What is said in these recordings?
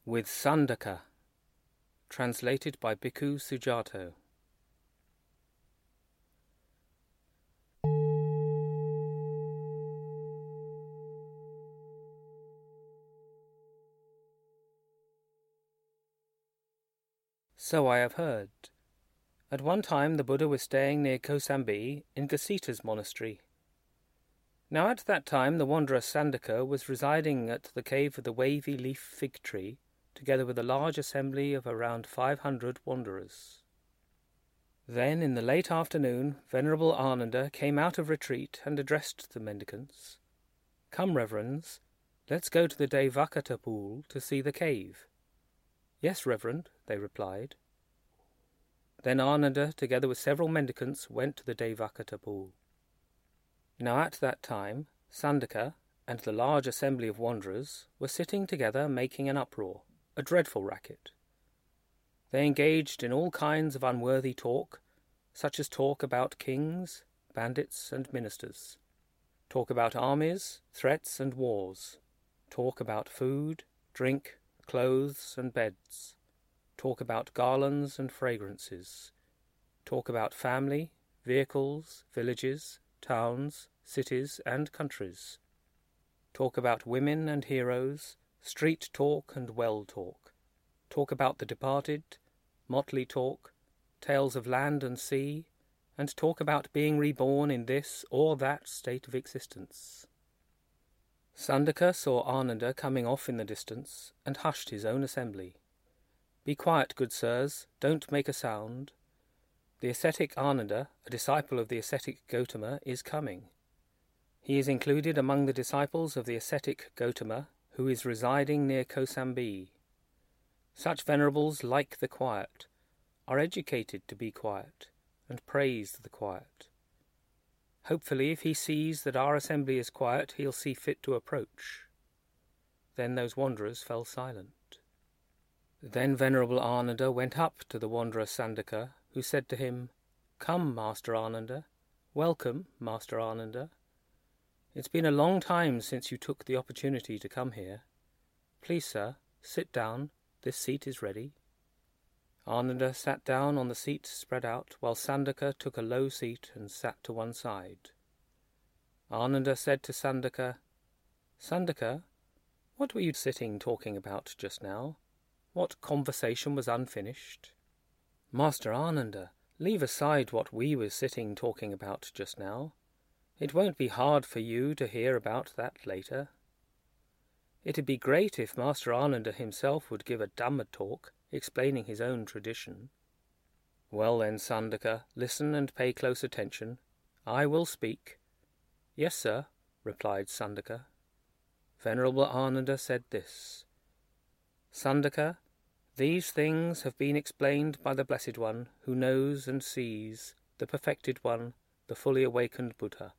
with Sandaka, translated by Bhikkhu Sujato. So I have heard. At one time the Buddha was staying near Kosambi in Gasita's monastery. Now at that time the wanderer Sandaka was residing at the cave of the wavy leaf fig tree, together with a large assembly of around 500 wanderers. Then in the late afternoon Venerable Ananda came out of retreat and addressed the mendicants. "Come, reverends, let's go to the Devakata pool to see the cave." "Yes, reverend," they replied. Then Ananda, together with several mendicants, went to the Devakata pool. Now at that time Sandaka and the large assembly of wanderers were sitting together making an uproar, a dreadful racket. They engaged in all kinds of unworthy talk, such as talk about kings, bandits and ministers, talk about armies, threats and wars, talk about food, drink, clothes and beds, talk about garlands and fragrances, talk about family, vehicles, villages, towns, cities and countries, talk about women and heroes, street talk and well talk, talk about the departed, motley talk, tales of land and sea, and talk about being reborn in this or that state of existence. Sandaka saw Ananda coming off in the distance, and hushed his own assembly. "Be quiet, good sirs, don't make a sound. The ascetic Ananda, a disciple of the ascetic Gotama, is coming. He is included among the disciples of the ascetic Gotama, who is residing near Kosambi. Such venerables like the quiet, are educated to be quiet, and praise the quiet. Hopefully, if he sees that our assembly is quiet, he'll see fit to approach." Then those wanderers fell silent. Then Venerable Ananda went up to the wanderer Sandaka, who said to him, "Come, Master Ananda. Welcome, Master Ananda. It's been a long time since you took the opportunity to come here. Please, sir, sit down. This seat is ready." Ananda sat down on the seat spread out, while Sandaka took a low seat and sat to one side. Ananda said to Sandaka, "Sandaka, what were you sitting talking about just now? What conversation was unfinished?" "Master Ananda, leave aside what we were sitting talking about just now. It won't be hard for you to hear about that later. It'd be great if Master Ananda himself would give a Dhamma talk, explaining his own tradition." "Well then, Sandaka, listen and pay close attention. I will speak." "Yes, sir," replied Sandaka. Venerable Ananda said this: "Sandaka, these things have been explained by the Blessed One, who knows and sees, the perfected one, the fully awakened Buddha.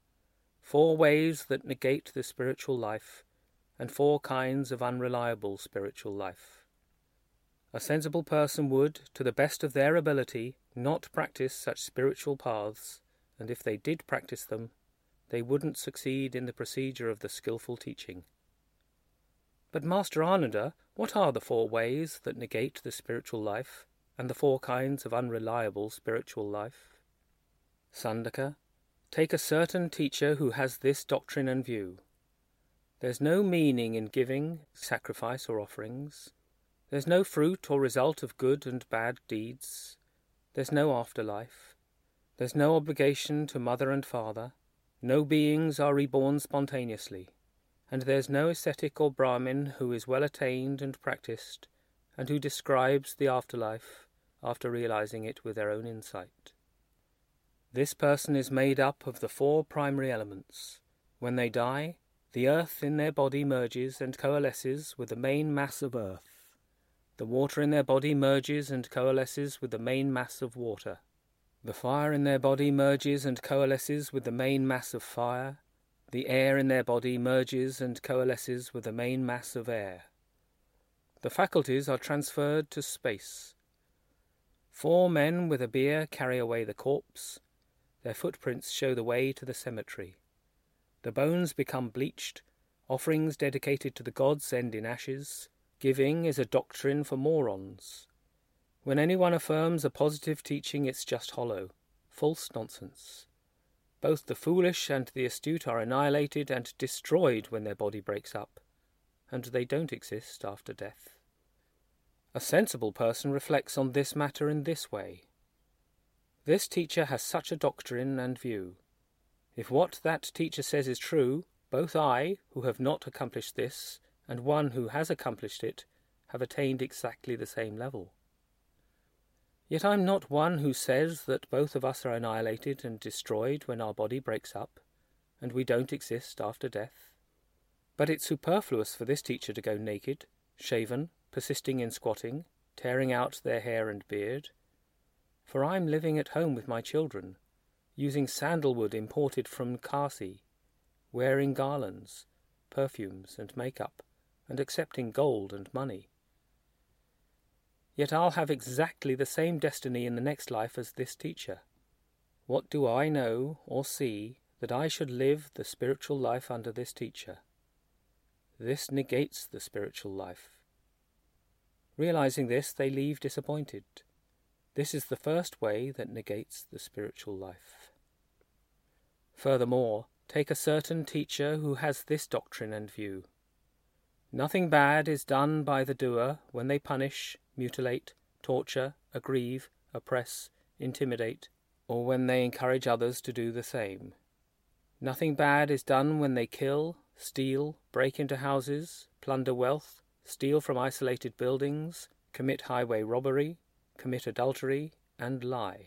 4 ways that negate the spiritual life, and 4 kinds of unreliable spiritual life. A sensible person would, to the best of their ability, not practice such spiritual paths, and if they did practice them, they wouldn't succeed in the procedure of the skillful teaching." "But Master Ananda, what are the 4 ways that negate the spiritual life, and the 4 kinds of unreliable spiritual life?" "Sandaka, take a certain teacher who has this doctrine and view. There's no meaning in giving, sacrifice or offerings. There's no fruit or result of good and bad deeds. There's no afterlife. There's no obligation to mother and father. No beings are reborn spontaneously. And there's no ascetic or Brahmin who is well attained and practiced, and who describes the afterlife after realizing it with their own insight. This person is made up of the 4 primary elements. When they die, the earth in their body merges and coalesces with the main mass of earth. The water in their body merges and coalesces with the main mass of water. The fire in their body merges and coalesces with the main mass of fire. The air in their body merges and coalesces with the main mass of air. The faculties are transferred to space. 4 men with a bier carry away the corpse. Their footprints show the way to the cemetery. The bones become bleached. Offerings dedicated to the gods end in ashes. giving is a doctrine for morons. When anyone affirms a positive teaching, it's just hollow, false nonsense. Both the foolish and the astute are annihilated and destroyed when their body breaks up, and they don't exist after death. A sensible person reflects on this matter in this way. This teacher has such a doctrine and view. If what that teacher says is true, both I, who have not accomplished this, and one who has accomplished it, have attained exactly the same level. Yet I'm not one who says that both of us are annihilated and destroyed when our body breaks up, and we don't exist after death. But it's superfluous for this teacher to go naked, shaven, persisting in squatting, tearing out their hair and beard. For I'm living at home with my children, using sandalwood imported from Kasi, wearing garlands, perfumes and makeup, and accepting gold and money. Yet I'll have exactly the same destiny in the next life as this teacher. What do I know or see that I should live the spiritual life under this teacher? This negates the spiritual life. Realizing this, they leave disappointed. This is the first way that negates the spiritual life. Furthermore, take a certain teacher who has this doctrine and view. Nothing bad is done by the doer when they punish, mutilate, torture, aggrieve, oppress, intimidate, or when they encourage others to do the same. Nothing bad is done when they kill, steal, break into houses, plunder wealth, steal from isolated buildings, commit highway robbery, commit adultery, and lie.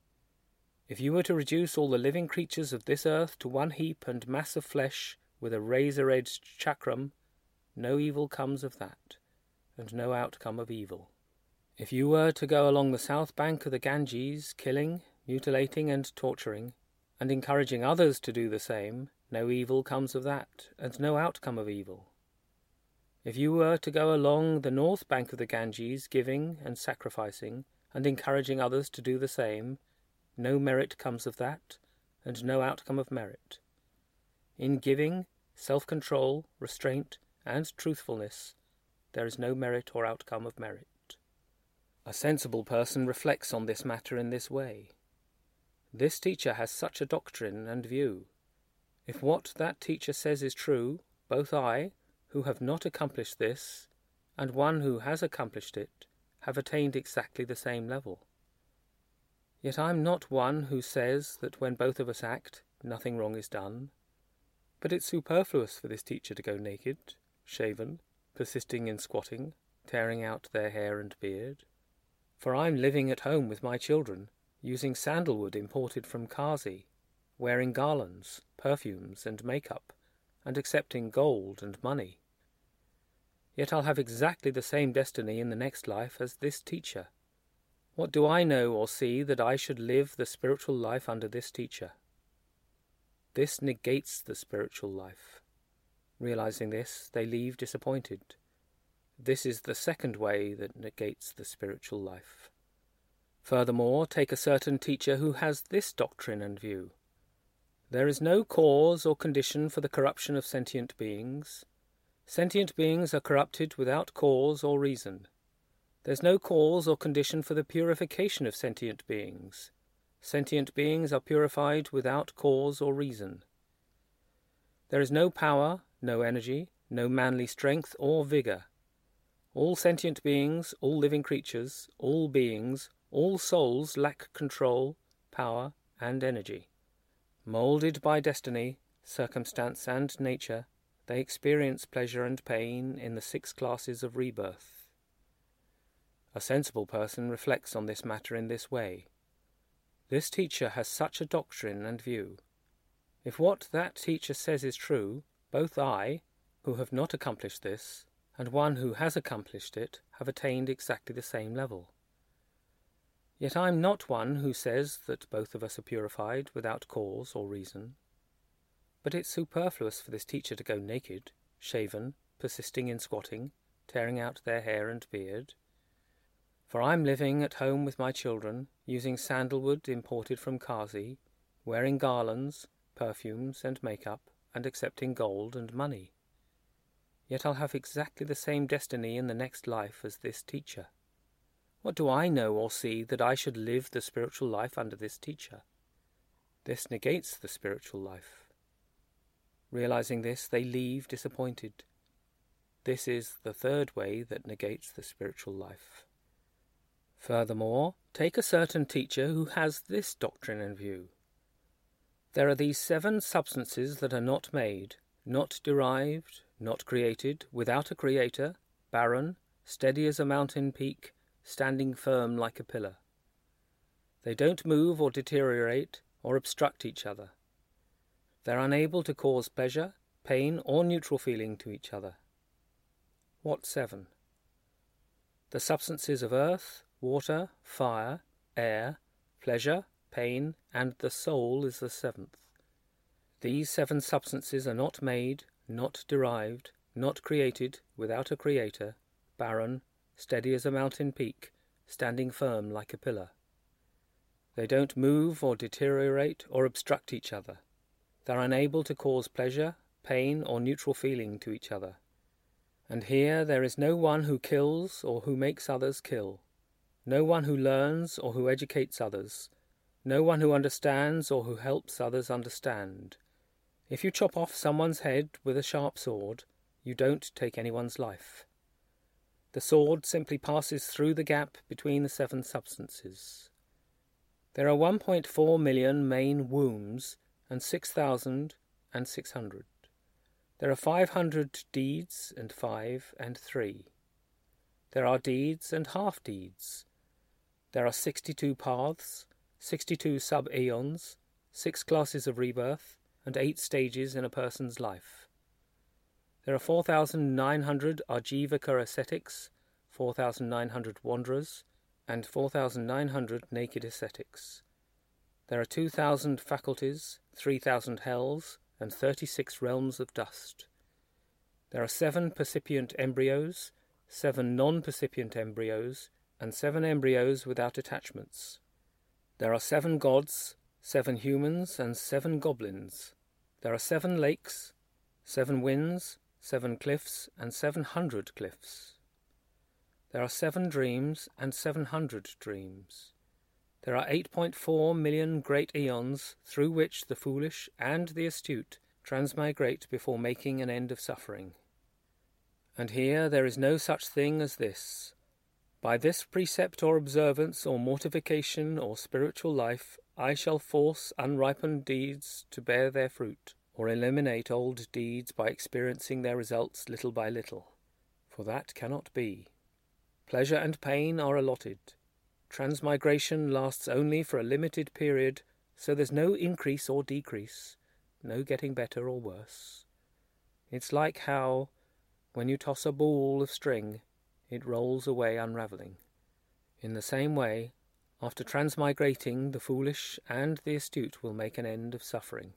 If you were to reduce all the living creatures of this earth to one heap and mass of flesh with a razor-edged chakram, no evil comes of that, and no outcome of evil. If you were to go along the south bank of the Ganges, killing, mutilating, and torturing, and encouraging others to do the same, no evil comes of that, and no outcome of evil. If you were to go along the north bank of the Ganges, giving and sacrificing, and encouraging others to do the same, no merit comes of that, and no outcome of merit. In giving, self-control, restraint, and truthfulness, there is no merit or outcome of merit. A sensible person reflects on this matter in this way. This teacher has such a doctrine and view. If what that teacher says is true, both I, who have not accomplished this, and one who has accomplished it, have attained exactly the same level. Yet I'm not one who says that when both of us act, nothing wrong is done. But it's superfluous for this teacher to go naked, shaven, persisting in squatting, tearing out their hair and beard. For I'm living at home with my children, using sandalwood imported from Kasi, wearing garlands, perfumes, and makeup, and accepting gold and money. Yet I'll have exactly the same destiny in the next life as this teacher. What do I know or see that I should live the spiritual life under this teacher? This negates the spiritual life. Realizing this, they leave disappointed. This is the second way that negates the spiritual life. Furthermore, take a certain teacher who has this doctrine and view. There is no cause or condition for the corruption of sentient beings. Sentient beings are corrupted without cause or reason. There's no cause or condition for the purification of sentient beings. Sentient beings are purified without cause or reason. There is no power, no energy, no manly strength or vigour. All sentient beings, all living creatures, all beings, all souls lack control, power, and energy. Moulded by destiny, circumstance, and nature, they experience pleasure and pain in the 6 classes of rebirth. A sensible person reflects on this matter in this way. This teacher has such a doctrine and view. If what that teacher says is true, both I, who have not accomplished this, and one who has accomplished it, have attained exactly the same level. Yet I'm not one who says that both of us are purified without cause or reason. But it's superfluous for this teacher to go naked, shaven, persisting in squatting, tearing out their hair and beard. For I'm living at home with my children, using sandalwood imported from Kasi, wearing garlands, perfumes, and makeup, and accepting gold and money. yet I'll have exactly the same destiny in the next life as this teacher. What do I know or see that I should live the spiritual life under this teacher? This negates the spiritual life. Realizing this, they leave disappointed. This is the third way that negates the spiritual life. Furthermore, take a certain teacher who has this doctrine in view. There are these 7 substances that are not made, not derived, not created, without a creator, barren, steady as a mountain peak, standing firm like a pillar. They don't move or deteriorate or obstruct each other. They're unable to cause pleasure, pain, or neutral feeling to each other. What 7? The substances of earth, water, fire, air, pleasure, pain, and the soul is the 7th. These 7 substances are not made, not derived, not created, without a creator, barren, steady as a mountain peak, standing firm like a pillar. They don't move or deteriorate or obstruct each other. They're unable to cause pleasure, pain, or neutral feeling to each other. And here there is no one who kills or who makes others kill, no one who learns or who educates others, no one who understands or who helps others understand. If you chop off someone's head with a sharp sword, you don't take anyone's life. The sword simply passes through the gap between the 7 substances. There are 1.4 million main wombs and 6,600. There are 500 deeds and 5 and 3. There are deeds and half-deeds. There are 62 paths, 62 sub-aeons, 6 classes of rebirth, and 8 stages in a person's life. There are 4,900 Ajivaka ascetics, 4,900 wanderers, and 4,900 naked ascetics. There are 2,000 faculties, 3,000 hells, and 36 realms of dust. There are 7 percipient embryos, 7 non-percipient embryos, and 7 embryos without attachments. There are 7 gods, 7 humans, and 7 goblins. There are 7 lakes, 7 winds, 7 cliffs, and 700 cliffs. There are 7 dreams and 700 dreams. There are 8.4 million great eons through which the foolish and the astute transmigrate before making an end of suffering. And here there is no such thing as this. By this precept or observance or mortification or spiritual life, I shall force unripened deeds to bear their fruit, or eliminate old deeds by experiencing their results little by little. For that cannot be. Pleasure and pain are allotted. Transmigration lasts only for a limited period, so there's no increase or decrease, no getting better or worse. It's like how, when you toss a ball of string, it rolls away unravelling. In the same way, after transmigrating, the foolish and the astute will make an end of suffering.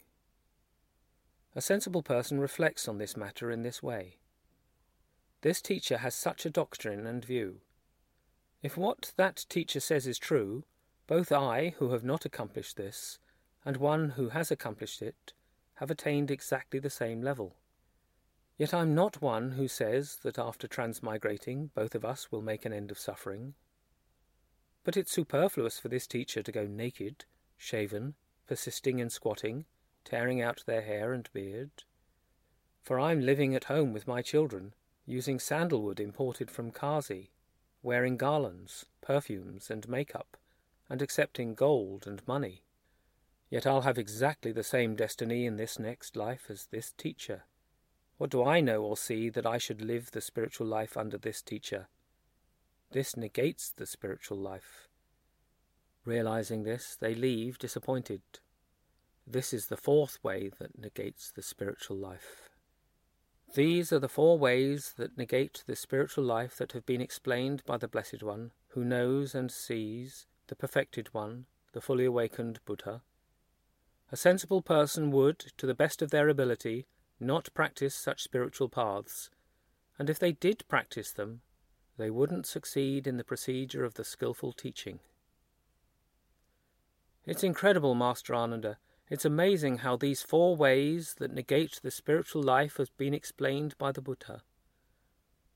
A sensible person reflects on this matter in this way. This teacher has such a doctrine and view. If what that teacher says is true, both I, who have not accomplished this, and one who has accomplished it, have attained exactly the same level. Yet I'm not one who says that after transmigrating, both of us will make an end of suffering. But it's superfluous for this teacher to go naked, shaven, persisting in squatting, tearing out their hair and beard. For I'm living at home with my children, using sandalwood imported from Kazi, wearing garlands, perfumes, and makeup, and accepting gold and money. Yet I'll have exactly the same destiny in this next life as this teacher. What do I know or see that I should live the spiritual life under this teacher? This negates the spiritual life. Realizing this, they leave disappointed. This is the 4th way that negates the spiritual life. These are the 4 ways that negate the spiritual life that have been explained by the Blessed One, who knows and sees, the perfected one, the fully awakened Buddha. A sensible person would, to the best of their ability, not practice such spiritual paths, and if they did practice them, they wouldn't succeed in the procedure of the skillful teaching. It's incredible, Master Ananda. It's amazing how these 4 ways that negate the spiritual life have been explained by the Buddha.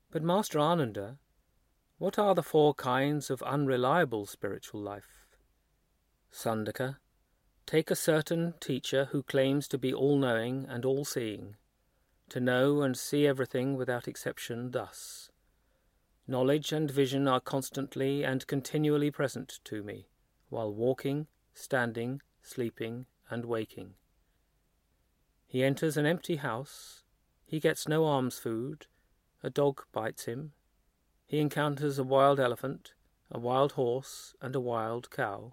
But Master Ananda, what are the 4 kinds of unreliable spiritual life? Sandaka, take a certain teacher who claims to be all-knowing and all-seeing, to know and see everything without exception thus. Knowledge and vision are constantly and continually present to me, while walking, standing, sleeping, and waking. He enters an empty house, he gets no alms food, a dog bites him, he encounters a wild elephant, a wild horse, and a wild cow.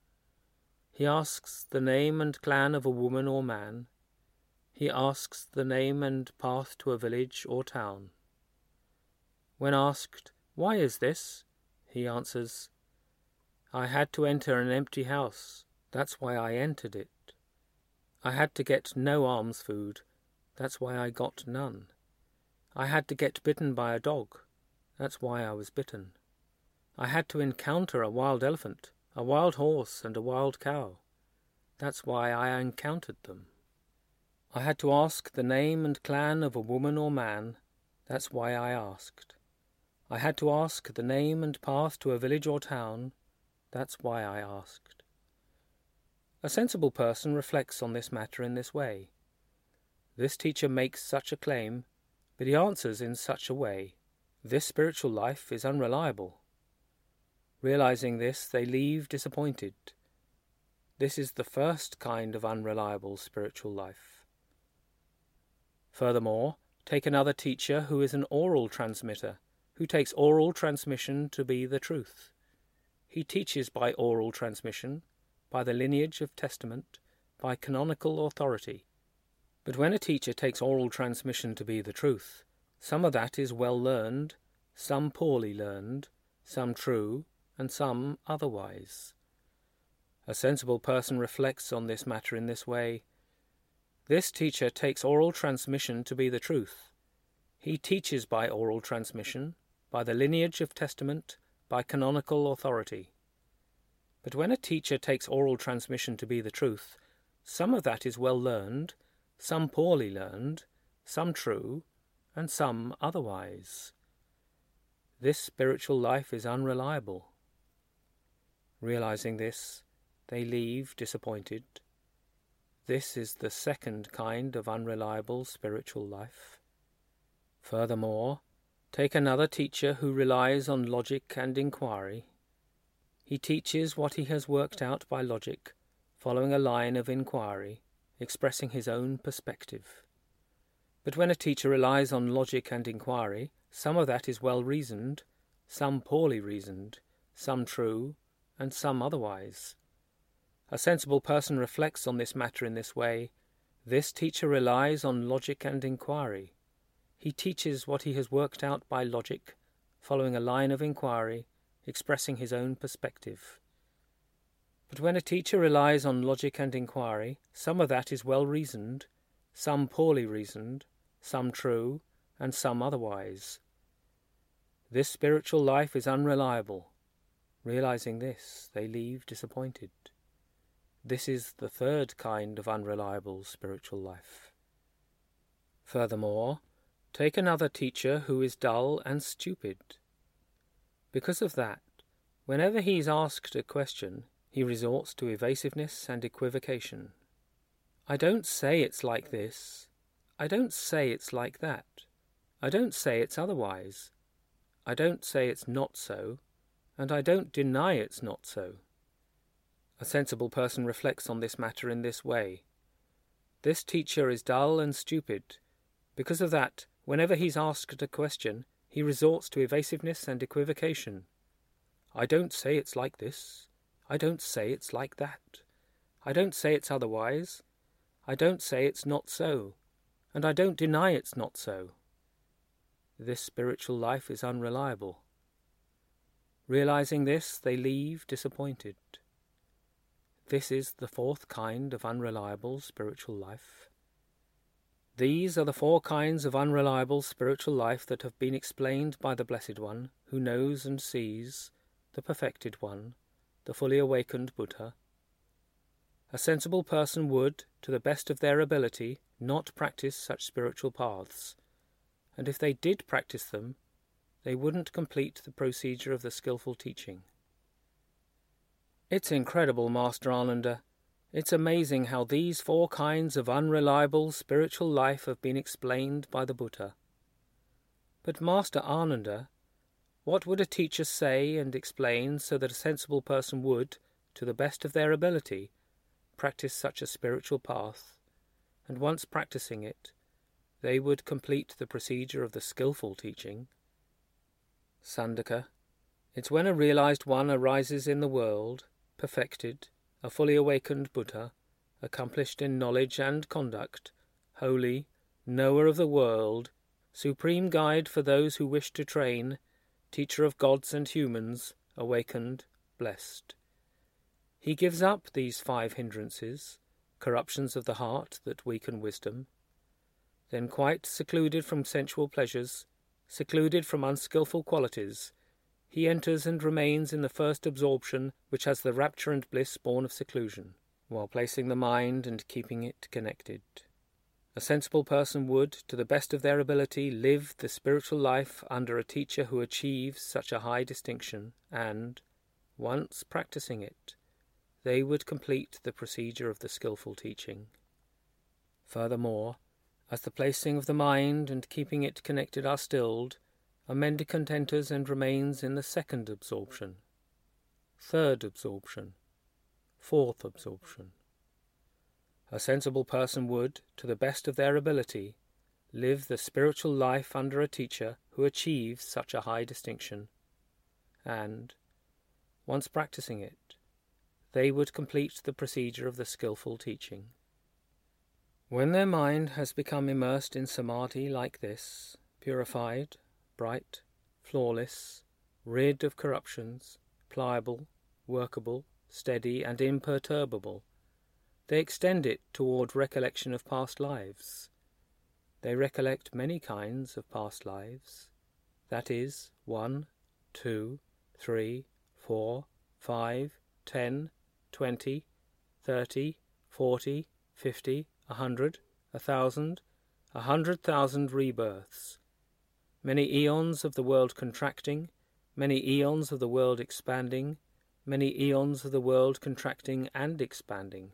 He asks the name and clan of a woman or man, he asks the name and path to a village or town. When asked, "Why is this?" he answers, "I had to enter an empty house, that's why I entered it. I had to get no alms food, that's why I got none. I had to get bitten by a dog, that's why I was bitten. I had to encounter a wild elephant, a wild horse, and a wild cow, that's why I encountered them. I had to ask the name and clan of a woman or man, that's why I asked. I had to ask the name and path to a village or town, that's why I asked." A sensible person reflects on this matter in this way. This teacher makes such a claim, but he answers in such a way. This spiritual life is unreliable. Realizing this, they leave disappointed. This is the first kind of unreliable spiritual life. Furthermore, take another teacher who is an oral transmitter, who takes oral transmission to be the truth. He teaches by oral transmission, by the lineage of testament, by canonical authority. But when a teacher takes oral transmission to be the truth, some of that is well learned, some poorly learned, some true, and some otherwise. A sensible person reflects on this matter in this way. This teacher takes oral transmission to be the truth. He teaches by oral transmission, by the lineage of testament, by canonical authority. But when a teacher takes oral transmission to be the truth, some of that is well learned, some poorly learned, some true, and some otherwise. This spiritual life is unreliable. Realizing this, they leave disappointed. This is the second kind of unreliable spiritual life. Furthermore, take another teacher who relies on logic and inquiry. He teaches what he has worked out by logic, following a line of inquiry, expressing his own perspective. But when a teacher relies on logic and inquiry, some of that is well reasoned, some poorly reasoned, some true, and some otherwise. A sensible person reflects on this matter in this way. This teacher relies on logic and inquiry. He teaches what he has worked out by logic, following a line of inquiry, expressing his own perspective. But when a teacher relies on logic and inquiry, some of that is well reasoned, some poorly reasoned, some true, and some otherwise. This spiritual life is unreliable. Realizing this, they leave disappointed. This is the third kind of unreliable spiritual life. Furthermore, take another teacher who is dull and stupid. Because of that, whenever he is asked a question, he resorts to evasiveness and equivocation. I don't say it's like this. I don't say it's like that. I don't say it's otherwise. I don't say it's not so, and I don't deny it's not so. A sensible person reflects on this matter in this way. This teacher is dull and stupid. Because of that, whenever he's asked a question, he resorts to evasiveness and equivocation. I don't say it's like this. I don't say it's like that. I don't say it's otherwise. I don't say it's not so, and I don't deny it's not so. This spiritual life is unreliable. Realizing this, they leave disappointed. This is the fourth kind of unreliable spiritual life. These are the 4 kinds of unreliable spiritual life that have been explained by the Blessed One, who knows and sees, the Perfected One, the fully awakened Buddha. A sensible person would, to the best of their ability, not practice such spiritual paths, and if they did practice them, they wouldn't complete the procedure of the skillful teaching. It's incredible, Master Ananda. It's amazing how these 4 kinds of unreliable spiritual life have been explained by the Buddha. But Master Ananda, what would a teacher say and explain so that a sensible person would, to the best of their ability, practice such a spiritual path, and once practicing it, they would complete the procedure of the skillful teaching? Sandaka, it's when a realized one arises in the world, perfected, a fully awakened Buddha, accomplished in knowledge and conduct, holy, knower of the world, supreme guide for those who wish to train, teacher of gods and humans, awakened, blessed. He gives up these 5 hindrances, corruptions of the heart that weaken wisdom. Then quite secluded from sensual pleasures, secluded from unskilful qualities, he enters and remains in the first absorption which has the rapture and bliss born of seclusion, while placing the mind and keeping it connected. A sensible person would, to the best of their ability, live the spiritual life under a teacher who achieves such a high distinction, and, once practicing it, they would complete the procedure of the skillful teaching. Furthermore, as the placing of the mind and keeping it connected are stilled, a mendicant enters and remains in the second absorption, third absorption, fourth absorption. A sensible person would, to the best of their ability, live the spiritual life under a teacher who achieves such a high distinction, and, once practicing it, they would complete the procedure of the skillful teaching. When their mind has become immersed in samadhi like this, purified, bright, flawless, rid of corruptions, pliable, workable, steady, and imperturbable, they extend it toward recollection of past lives. They recollect many kinds of past lives, that is, 1, 2, 3, 4, 5, 10, 20, 30, 40, 50, 100, 1,000, 100,000 rebirths, many eons of the world contracting, many eons of the world expanding, many eons of the world contracting and expanding.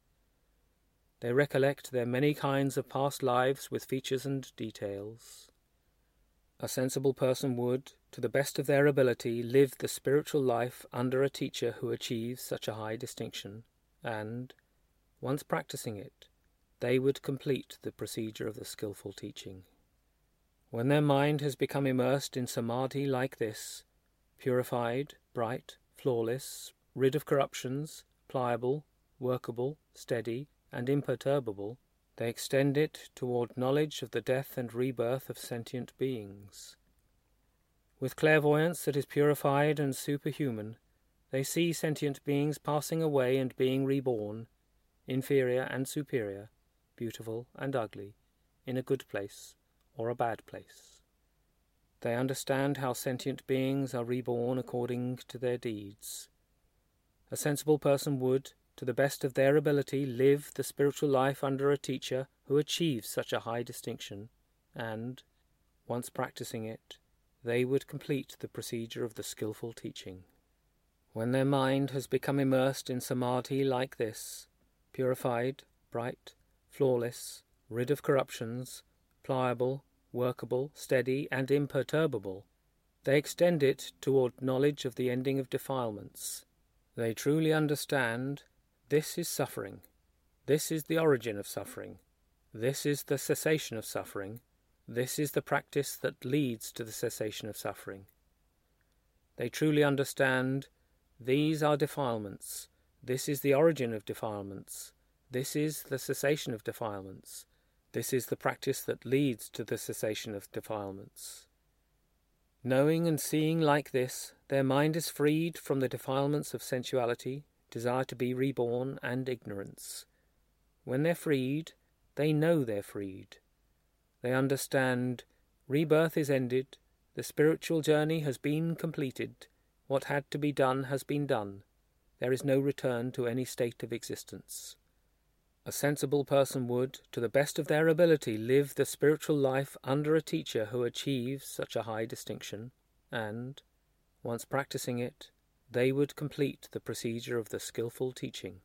They recollect their many kinds of past lives with features and details. A sensible person would, to the best of their ability, live the spiritual life under a teacher who achieves such a high distinction, and, once practicing it, they would complete the procedure of the skillful teaching. When their mind has become immersed in samadhi like this, purified, bright, flawless, rid of corruptions, pliable, workable, steady, and imperturbable, they extend it toward knowledge of the death and rebirth of sentient beings. With clairvoyance that is purified and superhuman, they see sentient beings passing away and being reborn, inferior and superior, beautiful and ugly, in a good place or a bad place. They understand how sentient beings are reborn according to their deeds. A sensible person would, to the best of their ability, live the spiritual life under a teacher who achieves such a high distinction, and, once practicing it, they would complete the procedure of the skillful teaching. When their mind has become immersed in samadhi like this, purified, bright, flawless, rid of corruptions, pliable, workable, steady, and imperturbable, they extend it toward knowledge of the ending of defilements. They truly understand this is suffering, this is the origin of suffering, this is the cessation of suffering, this is the practice that leads to the cessation of suffering. They truly understand these are defilements, this is the origin of defilements, this is the cessation of defilements, this is the practice that leads to the cessation of defilements. Knowing and seeing like this, their mind is freed from the defilements of sensuality, desire to be reborn, and ignorance. When they're freed, they know they're freed. They understand rebirth is ended, the spiritual journey has been completed, what had to be done has been done, there is no return to any state of existence. A sensible person would, to the best of their ability, live the spiritual life under a teacher who achieves such a high distinction, and, once practicing it, they would complete the procedure of the skillful teaching.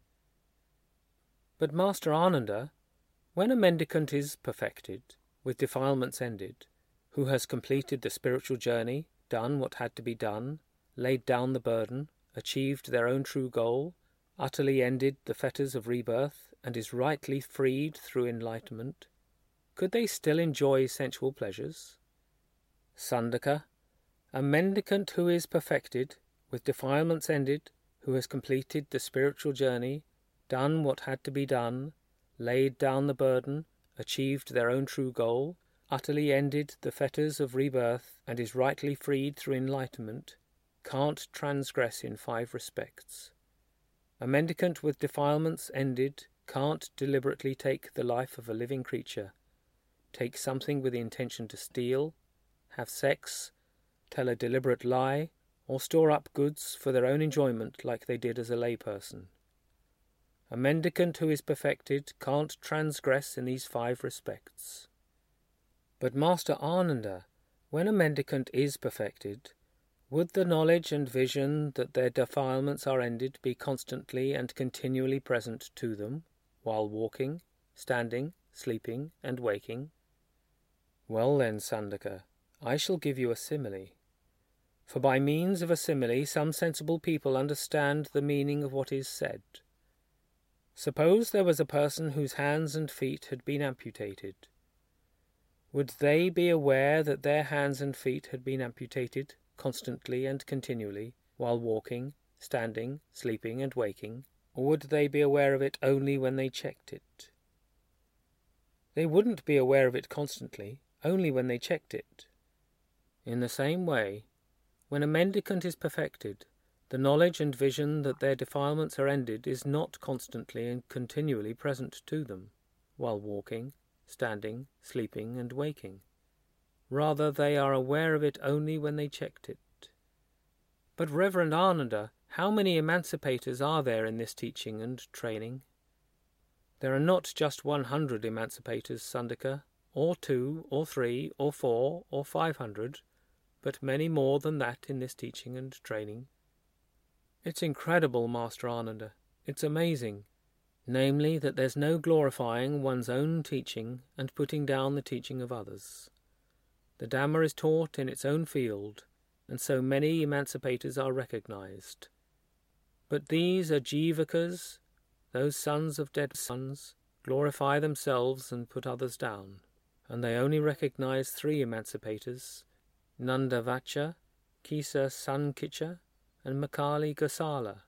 But Master Ananda, when a mendicant is perfected, with defilements ended, who has completed the spiritual journey, done what had to be done, laid down the burden, achieved their own true goal, utterly ended the fetters of rebirth, and is rightly freed through enlightenment, could they still enjoy sensual pleasures? Sandaka, a mendicant who is perfected, with defilements ended, who has completed the spiritual journey, done what had to be done, laid down the burden, achieved their own true goal, utterly ended the fetters of rebirth, and is rightly freed through enlightenment, can't transgress in 5 respects. A mendicant with defilements ended can't deliberately take the life of a living creature, take something with the intention to steal, have sex, tell a deliberate lie, or store up goods for their own enjoyment like they did as a layperson. A mendicant who is perfected can't transgress in these 5 respects. But Master Ananda, when a mendicant is perfected, would the knowledge and vision that their defilements are ended be constantly and continually present to them, while walking, standing, sleeping, and waking? Well then, Sandaka, I shall give you a simile. For by means of a simile some sensible people understand the meaning of what is said. Suppose there was a person whose hands and feet had been amputated. Would they be aware that their hands and feet had been amputated constantly and continually, while walking, standing, sleeping, and waking, or would they be aware of it only when they checked it? They wouldn't be aware of it constantly, only when they checked it. In the same way, when a mendicant is perfected, the knowledge and vision that their defilements are ended is not constantly and continually present to them, while walking, standing, sleeping, and waking. Rather, they are aware of it only when they checked it. But Reverend Ananda, how many emancipators are there in this teaching and training? There are not just 100 emancipators, Sandaka, or 2, or 3, or 4, or 500, but many more than that in this teaching and training. It's incredible, Master Ananda. It's amazing. Namely, that there's no glorifying one's own teaching and putting down the teaching of others. The Dhamma is taught in its own field, and so many emancipators are recognized. But these Ajivakas, those sons of dead sons, glorify themselves and put others down, and they only recognize 3 emancipators, Nandavacha, Kisa Sankicha, and Makali Gosala.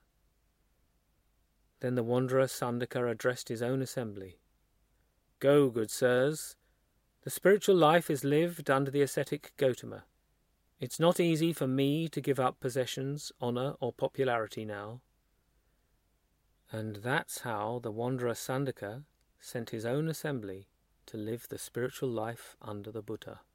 Then the wanderer Sandaka addressed his own assembly. Go, good sirs. The spiritual life is lived under the ascetic Gotama. It's not easy for me to give up possessions, honour, or popularity now. And that's how the wanderer Sandaka sent his own assembly to live the spiritual life under the Buddha.